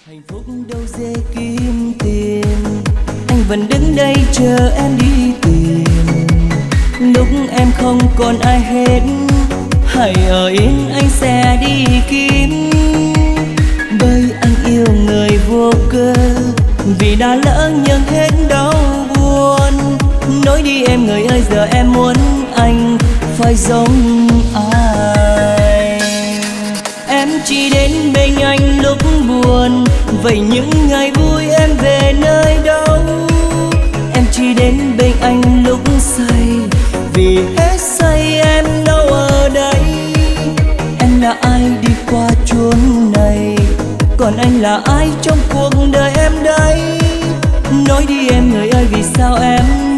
Hạnh phúc đâu dễ kiếm tiền, anh vẫn đứng đây chờ em đi tìm. Lúc em không còn ai hết, hãy ở yên anh sẽ đi kiếm. Bởi anh yêu người vô cớ, vì đã lỡ nhường hết đau buồn. Nói đi em người ơi, giờ em muốn anh phải giống ai. Em chỉ đến bên anh lúc buồn, vậy những ngày vui em về nơi đâu? Em chỉ đến bên anh lúc say, vì hết say em đâu ở đây. Em là ai đi qua chốn này, còn anh là ai trong cuộc đời em đây? Nói đi em người ơi, vì sao em